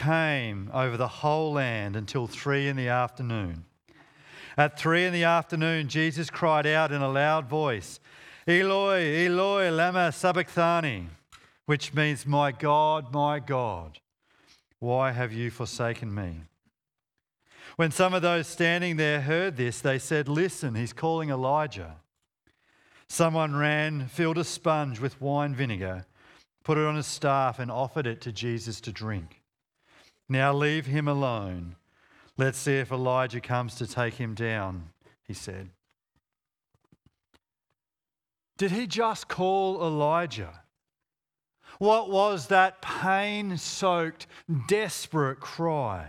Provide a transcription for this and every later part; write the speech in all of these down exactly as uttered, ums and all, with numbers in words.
came over the whole land until three in the afternoon. At three in the afternoon, Jesus cried out in a loud voice, Eloi, Eloi, lama sabachthani, which means, my God, my God, why have you forsaken me? When some of those standing there heard this, they said, listen, he's calling Elijah. Someone ran, filled a sponge with wine vinegar, put it on a staff and offered it to Jesus to drink. Now leave him alone. Let's see if Elijah comes to take him down, he said. Did he just call Elijah? What was that pain-soaked, desperate cry?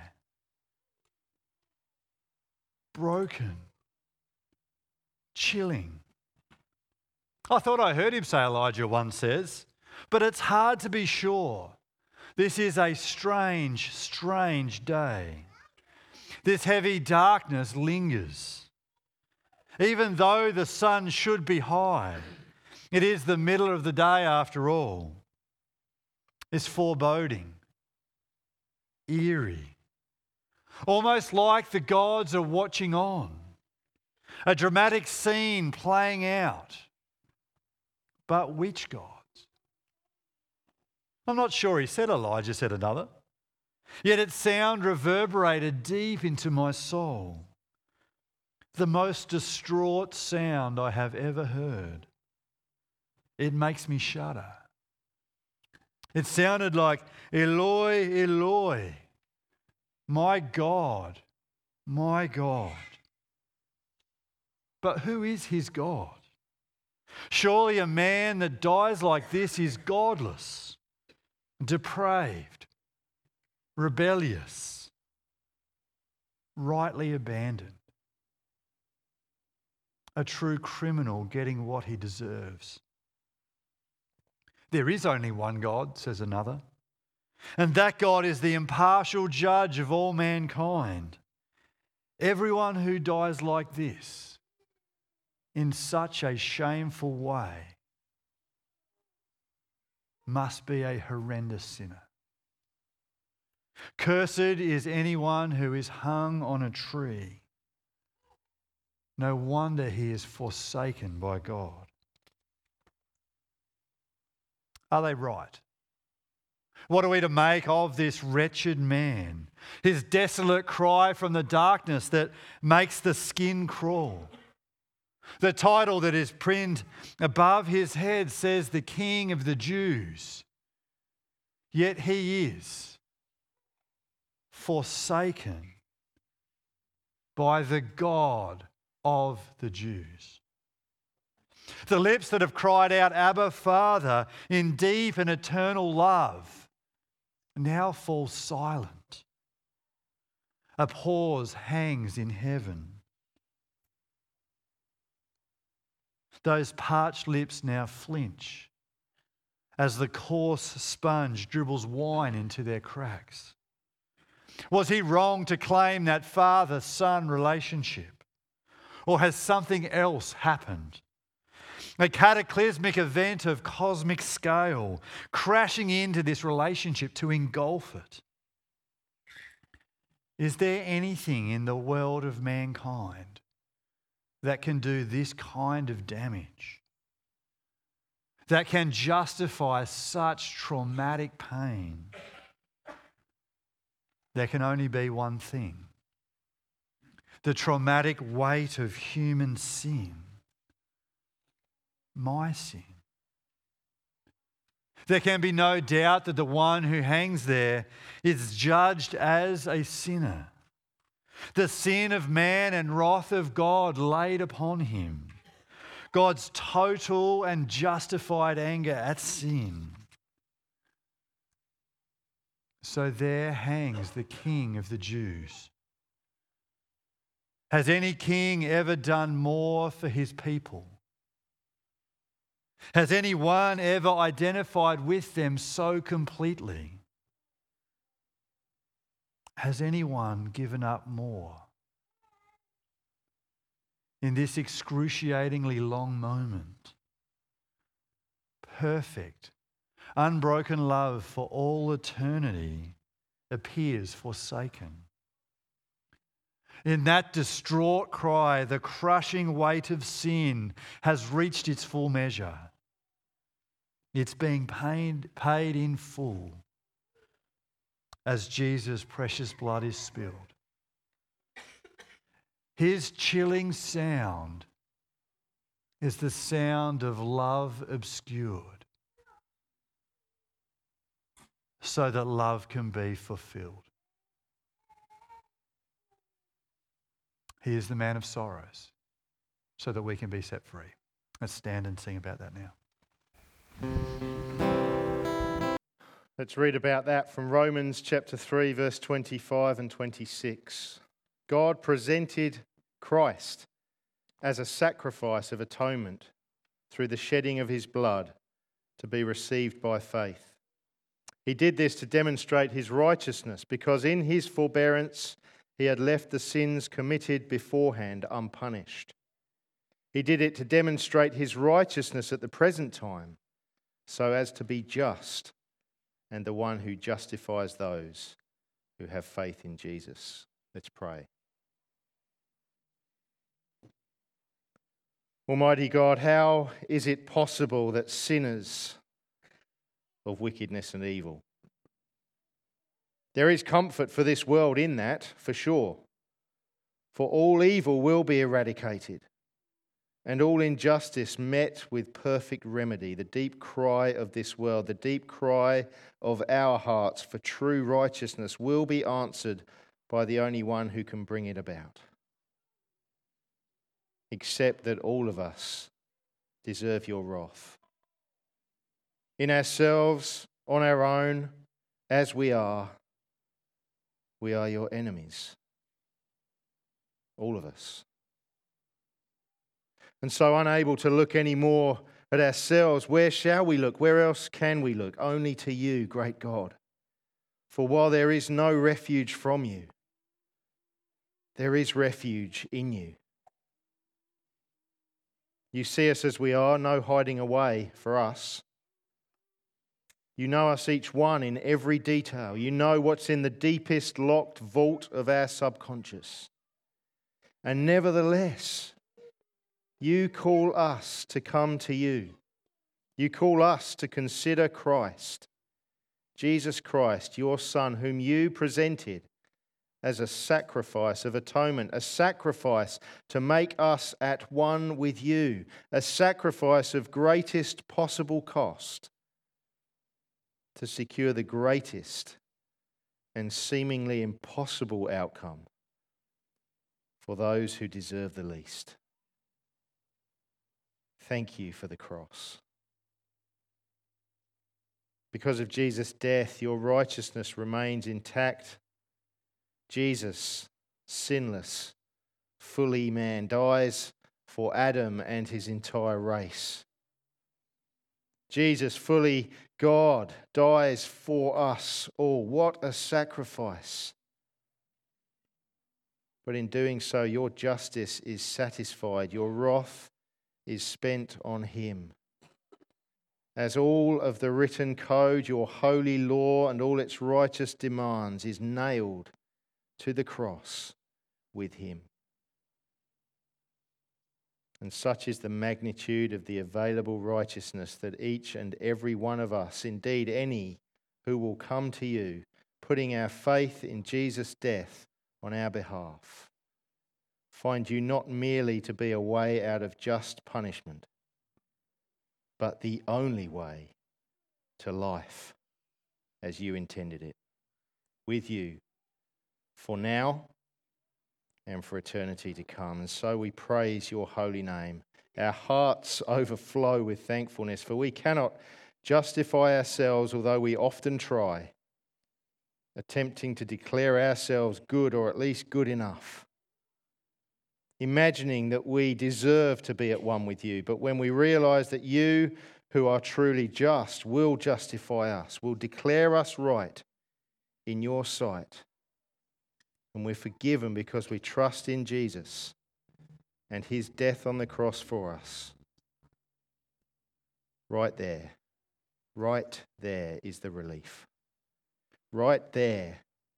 Broken, chilling. I thought I heard him say Elijah, one says, but it's hard to be sure. This is a strange, strange day. This heavy darkness lingers. Even though the sun should be high, it is the middle of the day after all. It's foreboding, eerie, almost like the gods are watching on. A dramatic scene playing out. But which gods? I'm not sure he said Elijah, said another. Yet its sound reverberated deep into my soul. The most distraught sound I have ever heard. It makes me shudder. It sounded like, Eloi, Eloi, my God, my God. But who is his God? Surely a man that dies like this is godless, depraved, rebellious, rightly abandoned. A true criminal getting what he deserves. There is only one God, says another, and that God is the impartial judge of all mankind. Everyone who dies like this, in such a shameful way, must be a horrendous sinner. Cursed is anyone who is hung on a tree. No wonder he is forsaken by God. Are they right? What are we to make of this wretched man? His desolate cry from the darkness that makes the skin crawl. The title that is pinned above his head says, the King of the Jews. Yet he is forsaken by the God of the Jews. The lips that have cried out, Abba, Father, in deep and eternal love, now fall silent. A pause hangs in heaven. Those parched lips now flinch as the coarse sponge dribbles wine into their cracks. Was he wrong to claim that father-son relationship? Or has something else happened? A cataclysmic event of cosmic scale crashing into this relationship to engulf it. Is there anything in the world of mankind that can do this kind of damage? That can justify such traumatic pain? There can only be one thing. The traumatic weight of human sin. My sin. There can be no doubt that the one who hangs there is judged as a sinner. The sin of man and wrath of God laid upon him. God's total and justified anger at sin. So there hangs the King of the Jews. Has any king ever done more for his people? Has anyone ever identified with them so completely? Has anyone given up more? In this excruciatingly long moment, perfect, unbroken love for all eternity appears forsaken. In that distraught cry, the crushing weight of sin has reached its full measure. It's being paid, paid in full as Jesus' precious blood is spilled. His chilling sound is the sound of love obscured so that love can be fulfilled. He is the man of sorrows so that we can be set free. Let's stand and sing about that now. Let's read about that from Romans chapter three, verse twenty-five and twenty-six. God presented Christ as a sacrifice of atonement through the shedding of his blood to be received by faith. He did this to demonstrate his righteousness because in his forbearance he had left the sins committed beforehand unpunished. He did it to demonstrate his righteousness at the present time so as to be just and the one who justifies those who have faith in Jesus. Let's pray. Almighty God, how is it possible that sinners of wickedness and evil? There is comfort for this world in that, for sure. For all evil will be eradicated and all injustice met with perfect remedy. The deep cry of this world, the deep cry of our hearts for true righteousness will be answered by the only one who can bring it about. Except that all of us deserve your wrath. In ourselves, on our own, as we are, we are your enemies. All of us. And so unable to look any more at ourselves, where shall we look? Where else can we look? Only to you, great God. For while there is no refuge from you, there is refuge in you. You see us as we are, no hiding away for us. You know us each one in every detail. You know what's in the deepest locked vault of our subconscious. And nevertheless, you call us to come to you. You call us to consider Christ, Jesus Christ, your Son, whom you presented as a sacrifice of atonement, a sacrifice to make us at one with you, a sacrifice of greatest possible cost to secure the greatest and seemingly impossible outcome for those who deserve the least. Thank you for the cross. Because of Jesus' death, your righteousness remains intact. Jesus, sinless, fully man, dies for Adam and his entire race. Jesus, fully God, dies for us all. What a sacrifice. But in doing so, your justice is satisfied. Your wrath is spent on him. As all of the written code, your holy law and all its righteous demands is nailed to the cross with him. And such is the magnitude of the available righteousness that each and every one of us, indeed any who will come to you, putting our faith in Jesus' death on our behalf, find you not merely to be a way out of just punishment, but the only way to life as you intended it, with you, for now and for eternity to come. And so we praise your holy name. Our hearts overflow with thankfulness, for we cannot justify ourselves, although we often try, attempting to declare ourselves good or at least good enough, imagining that we deserve to be at one with you. But when we realize that you, who are truly just, will justify us, will declare us right in your sight, and we're forgiven because we trust in Jesus and his death on the cross for us. Right there, right there is the relief. Right there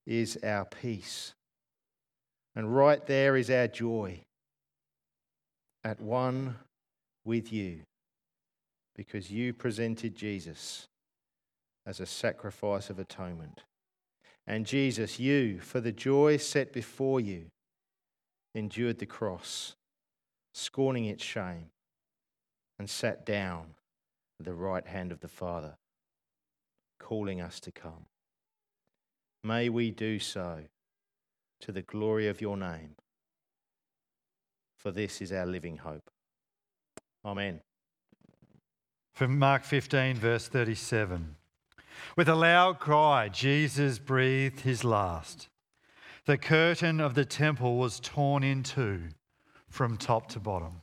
is our peace. And right there is our joy, at one with you, because you presented Jesus as a sacrifice of atonement. And Jesus, you, for the joy set before you, endured the cross, scorning its shame, and sat down at the right hand of the Father, calling us to come. May we do so to the glory of your name, for this is our living hope. Amen. From Mark fifteen, verse thirty-seven. With a loud cry, Jesus breathed his last. The curtain of the temple was torn in two from top to bottom.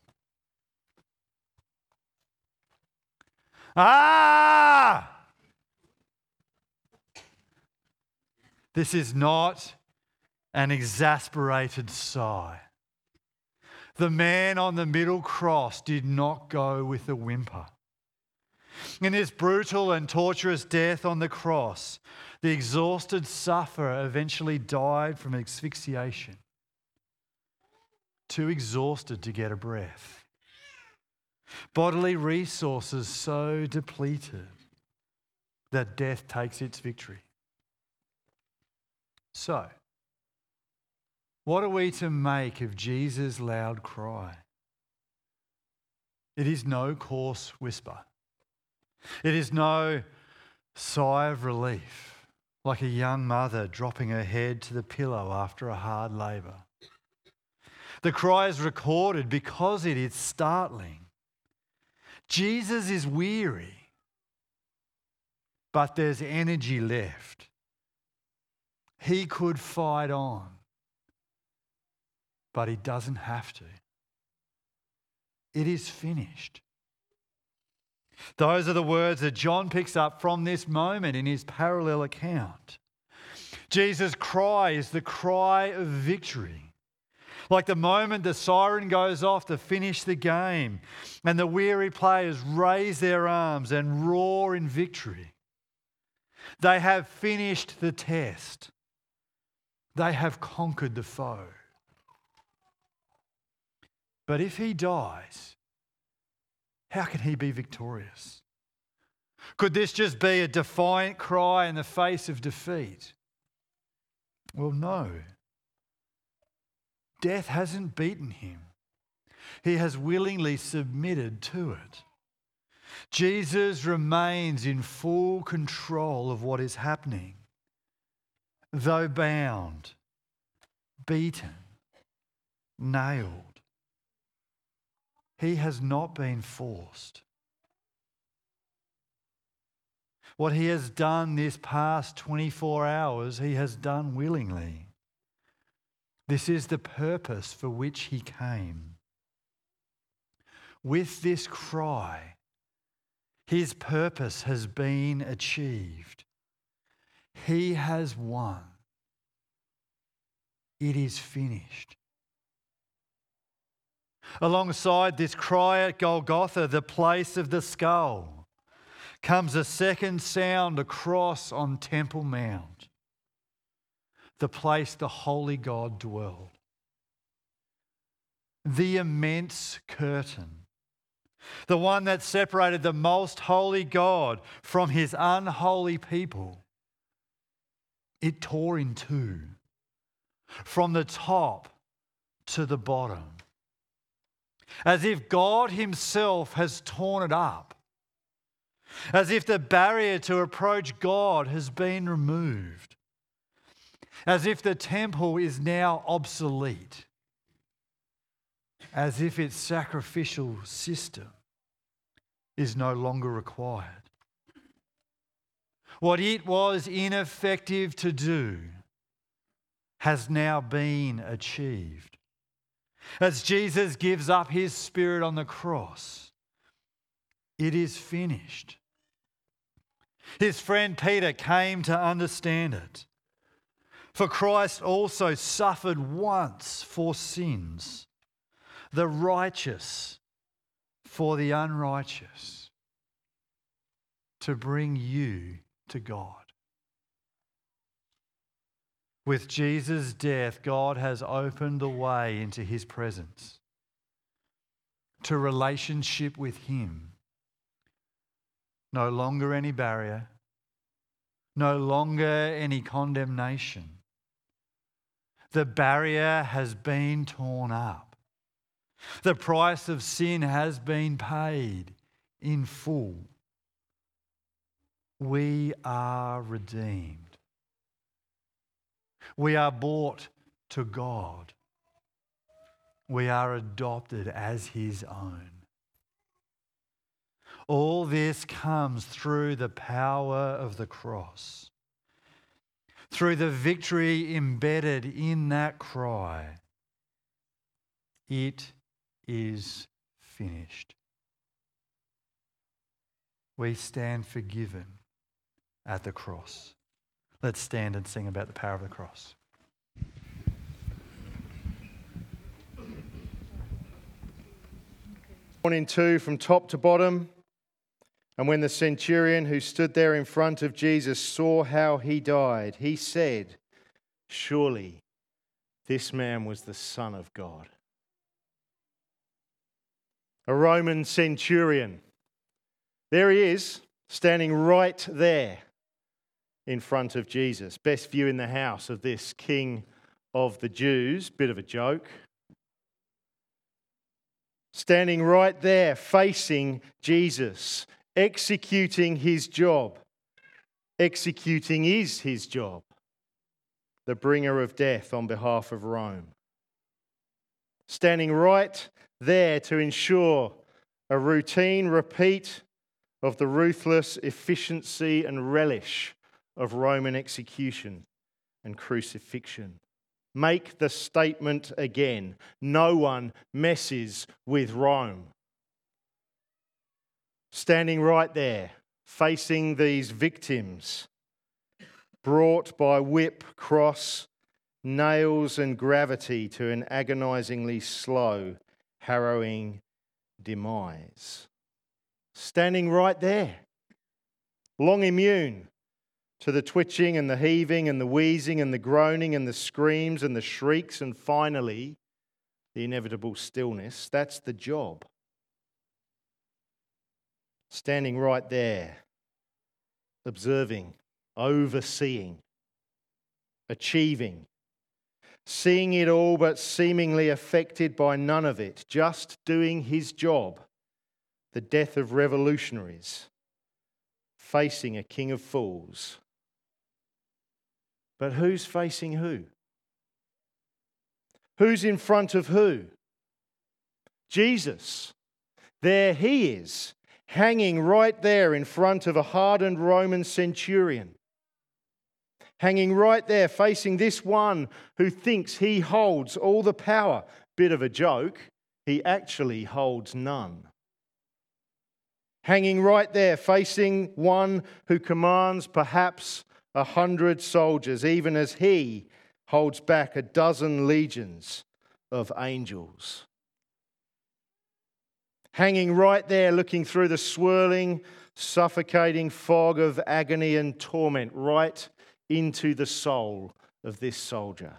Ah! This is not an exasperated sigh. The man on the middle cross did not go with a whimper. In his brutal and torturous death on the cross, the exhausted sufferer eventually died from asphyxiation, too exhausted to get a breath. Bodily resources so depleted that death takes its victory. So, what are we to make of Jesus' loud cry? It is no coarse whisper. It is no sigh of relief, like a young mother dropping her head to the pillow after a hard labour. The cry is recorded because it is startling. Jesus is weary, but there's energy left. He could fight on, but he doesn't have to. It is finished. Those are the words that John picks up from this moment in his parallel account. Jesus' cry is the cry of victory. Like the moment the siren goes off to finish the game and the weary players raise their arms and roar in victory. They have finished the test. They have conquered the foe. But if he dies, how can he be victorious? Could this just be a defiant cry in the face of defeat? Well, no. Death hasn't beaten him. He has willingly submitted to it. Jesus remains in full control of what is happening. Though bound, beaten, nailed, he has not been forced. What he has done this past twenty-four hours, he has done willingly. This is the purpose for which he came. With this cry, his purpose has been achieved. He has won. It is finished. Alongside this cry at Golgotha, the place of the skull, comes a second sound across on Temple Mount, the place the holy God dwelled. The immense curtain, the one that separated the most holy God from his unholy people, it tore in two, from the top to the bottom, as if God himself has torn it up, as if the barrier to approach God has been removed, as if the temple is now obsolete, as if its sacrificial system is no longer required. What it was ineffective to do has now been achieved. As Jesus gives up his spirit on the cross, it is finished. His friend Peter came to understand it. For Christ also suffered once for sins, the righteous for the unrighteous, to bring you to God. With Jesus' death, God has opened the way into his presence, to relationship with him. No longer any barrier, no longer any condemnation. The barrier has been torn up. The price of sin has been paid in full. We are redeemed. We are brought to God. We are adopted as his own. All this comes through the power of the cross, through the victory embedded in that cry. It is finished. We stand forgiven at the cross. Let's stand and sing about the power of the cross. One in two from top to bottom. And when the centurion who stood there in front of Jesus saw how he died, he said, "Surely this man was the Son of God." A Roman centurion. There he is, standing right there in front of Jesus. Best view in the house of this King of the Jews. Bit of a joke. Standing right there facing Jesus, executing his job. Executing is his job. The bringer of death on behalf of Rome. Standing right there to ensure a routine repeat of the ruthless efficiency and relish of Roman execution and crucifixion. Make the statement again. No one messes with Rome. Standing right there, facing these victims, brought by whip, cross, nails and gravity to an agonizingly slow, harrowing demise. Standing right there, long immune to the twitching and the heaving and the wheezing and the groaning and the screams and the shrieks and finally the inevitable stillness. That's the job. Standing right there, observing, overseeing, achieving, seeing it all but seemingly affected by none of it, just doing his job, the death of revolutionaries, facing a king of fools. But who's facing who? Who's in front of who? Jesus. There he is, hanging right there in front of a hardened Roman centurion. Hanging right there, facing this one who thinks he holds all the power. Bit of a joke, he actually holds none. Hanging right there, facing one who commands perhaps a hundred soldiers, even as he holds back a dozen legions of angels. Hanging right there, looking through the swirling, suffocating fog of agony and torment, right into the soul of this soldier.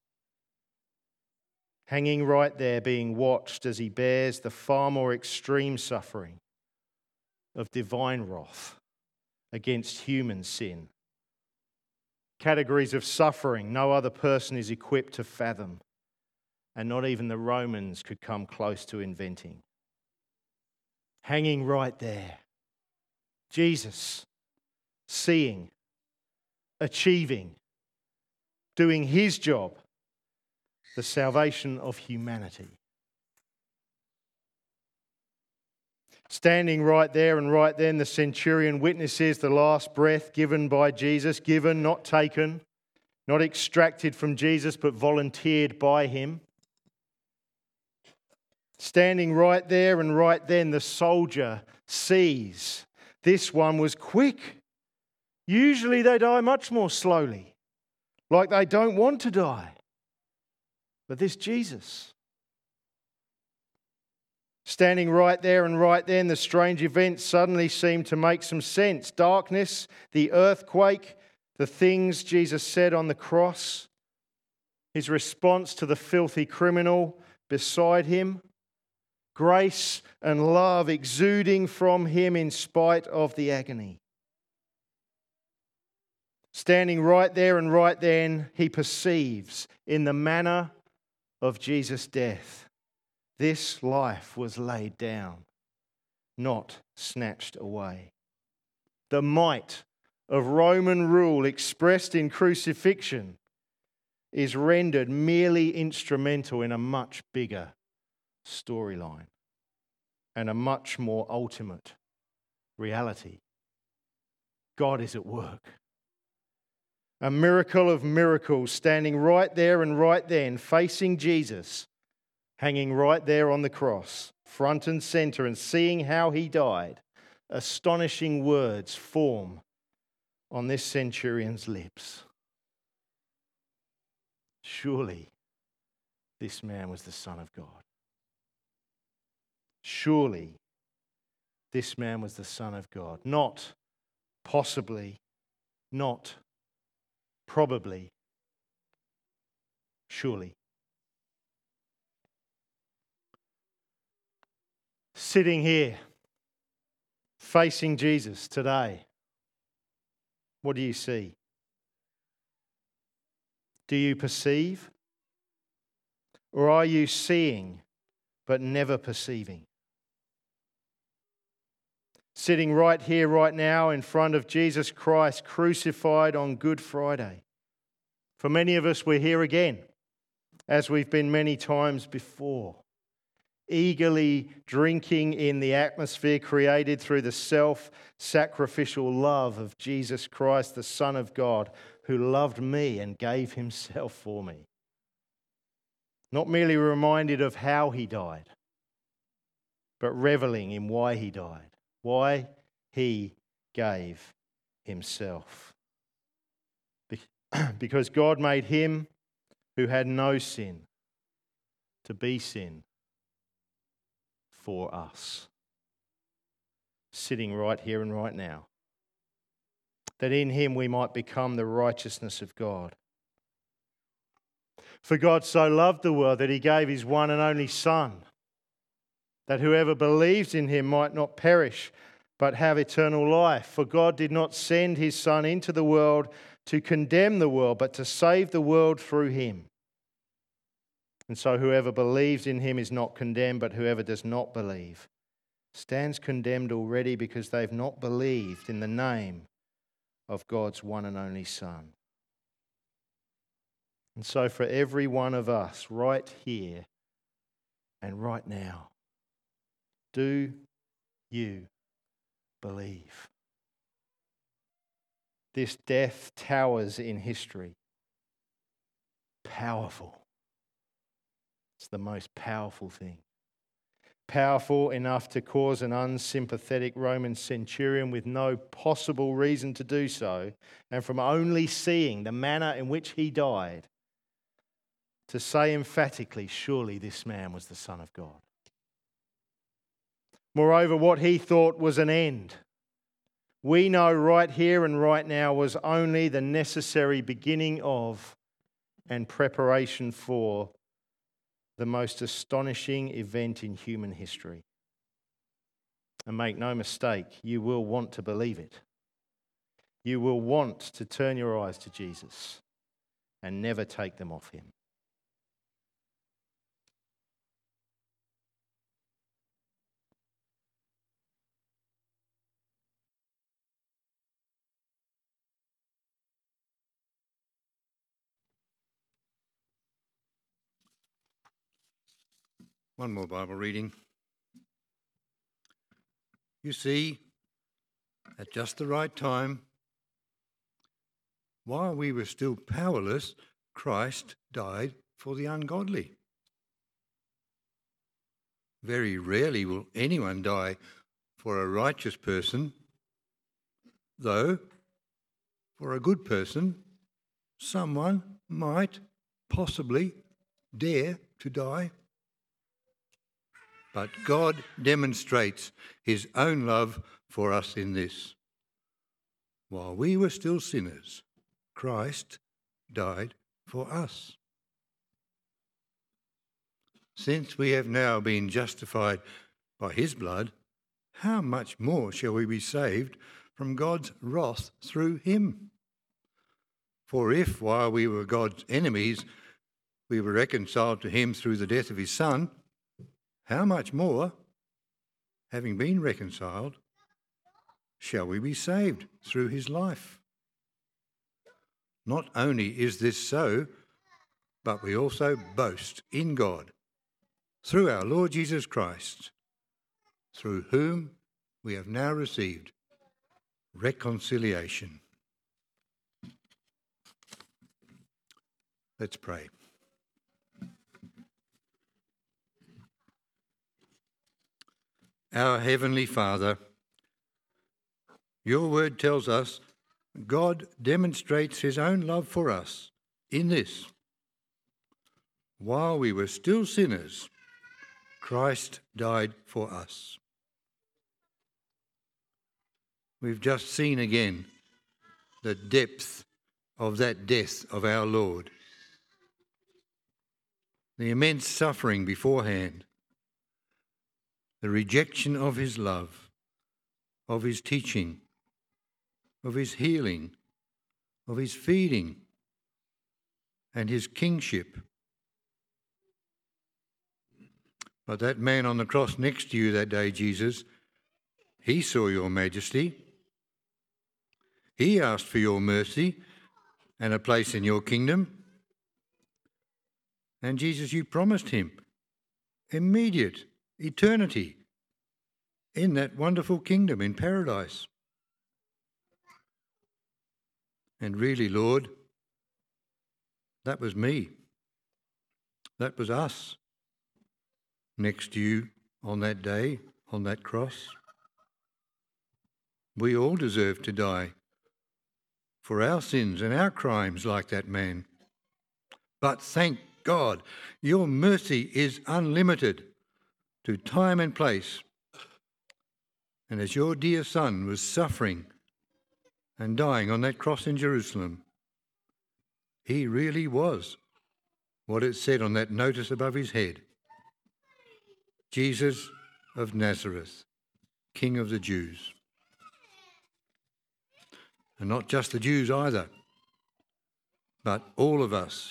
Hanging right there, being watched as he bears the far more extreme suffering of divine wrath against human sin. Categories of suffering no other person is equipped to fathom, and not even the Romans could come close to inventing. Hanging right there, Jesus, seeing, achieving, doing his job, the salvation of humanity. Standing right there and right then, the centurion witnesses the last breath given by Jesus, given, not taken, not extracted from Jesus, but volunteered by him. Standing right there and right then, the soldier sees this one was quick. Usually they die much more slowly, like they don't want to die. But this Jesus, standing right there and right then, the strange events suddenly seem to make some sense. Darkness, the earthquake, the things Jesus said on the cross, his response to the filthy criminal beside him, grace and love exuding from him in spite of the agony. Standing right there and right then, he perceives in the manner of Jesus' death, this life was laid down, not snatched away. The might of Roman rule expressed in crucifixion is rendered merely instrumental in a much bigger storyline and a much more ultimate reality. God is at work. A miracle of miracles, standing right there and right then, facing Jesus, hanging right there on the cross, front and centre, and seeing how he died. Astonishing words form on this centurion's lips. Surely this man was the Son of God. Surely this man was the Son of God. Not possibly, not probably, surely. Sitting here, facing Jesus today, what do you see? Do you perceive? Or are you seeing but never perceiving? Sitting right here, right now, in front of Jesus Christ, crucified on Good Friday. For many of us, we're here again, as we've been many times before, eagerly drinking in the atmosphere created through the self-sacrificial love of Jesus Christ, the Son of God, who loved me and gave himself for me. Not merely reminded of how he died, but reveling in why he died, why he gave himself. Because God made him who had no sin to be sin for us, sitting right here and right now, that in him we might become the righteousness of God. For God so loved the world that he gave his one and only Son, that whoever believes in him might not perish, but have eternal life. For God did not send his Son into the world to condemn the world, but to save the world through him. And so whoever believes in him is not condemned, but whoever does not believe stands condemned already, because they've not believed in the name of God's one and only Son. And so for every one of us right here and right now, do you believe? This death towers in history. Powerful. It's the most powerful thing. Powerful enough to cause an unsympathetic Roman centurion with no possible reason to do so, and from only seeing the manner in which he died, to say emphatically, surely this man was the Son of God. Moreover, what he thought was an end, we know right here and right now was only the necessary beginning of and preparation for the most astonishing event in human history. And make no mistake, you will want to believe it. You will want to turn your eyes to Jesus and never take them off him. One more Bible reading. You see, at just the right time, while we were still powerless, Christ died for the ungodly. Very rarely will anyone die for a righteous person, though for a good person, someone might possibly dare to die. But God demonstrates his own love for us in this. While we were still sinners, Christ died for us. Since we have now been justified by his blood, how much more shall we be saved from God's wrath through him? For if, while we were God's enemies, we were reconciled to him through the death of his Son, how much more, having been reconciled, shall we be saved through his life? Not only is this so, but we also boast in God through our Lord Jesus Christ, through whom we have now received reconciliation. Let's pray. Our Heavenly Father, your word tells us God demonstrates his own love for us in this: while we were still sinners, Christ died for us. We've just seen again the depth of that death of our Lord, the immense suffering beforehand, the rejection of his love, of his teaching, of his healing, of his feeding, and his kingship. But that man on the cross next to you that day, Jesus, he saw your majesty. He asked for your mercy and a place in your kingdom. And Jesus, you promised him immediate eternity in that wonderful kingdom in paradise. And really, Lord, that was me. That was us next to you on that day, on that cross. We all deserve to die for our sins and our crimes like that man. But thank God, your mercy is unlimited to time and place. And as your dear Son was suffering and dying on that cross in Jerusalem, he really was what it said on that notice above his head: Jesus of Nazareth, King of the Jews. And not just the Jews either, but all of us.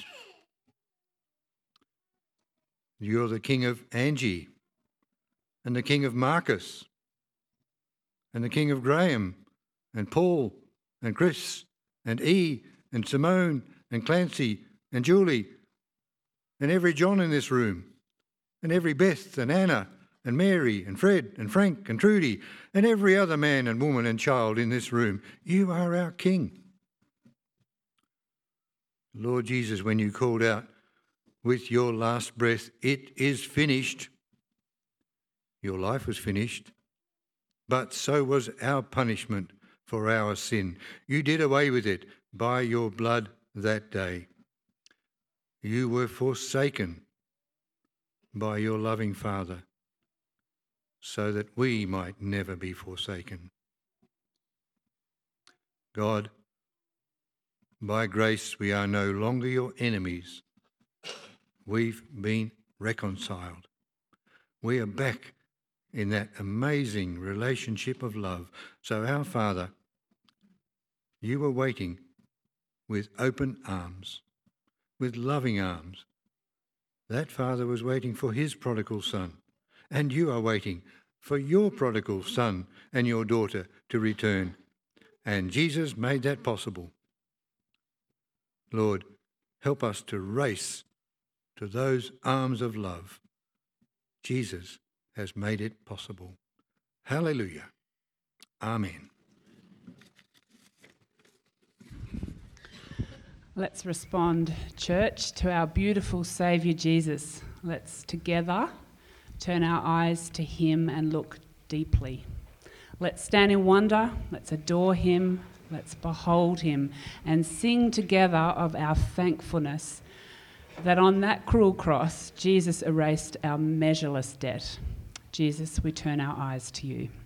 You're the King of Angie, and the King of Marcus, and the King of Graham, and Paul, and Chris, and E, and Simone, and Clancy, and Julie, and every John in this room, and every Beth, and Anna, and Mary, and Fred, and Frank, and Trudy, and every other man and woman and child in this room. You are our King. Lord Jesus, when you called out with your last breath, "It is finished," your life was finished, but so was our punishment for our sin. You did away with it by your blood that day. You were forsaken by your loving Father, so that we might never be forsaken. God, by grace we are no longer your enemies. We've been reconciled. We are back in that amazing relationship of love. So our Father, you were waiting with open arms, with loving arms. That Father was waiting for his prodigal son, and you are waiting for your prodigal son and your daughter to return. And Jesus made that possible. Lord, help us to race to those arms of love. Jesus has made it possible. Hallelujah. Amen. Let's respond, church, to our beautiful Saviour Jesus. Let's together turn our eyes to him and look deeply. Let's stand in wonder, let's adore him, let's behold him, and sing together of our thankfulness that on that cruel cross, Jesus erased our measureless debt. Jesus, we turn our eyes to you.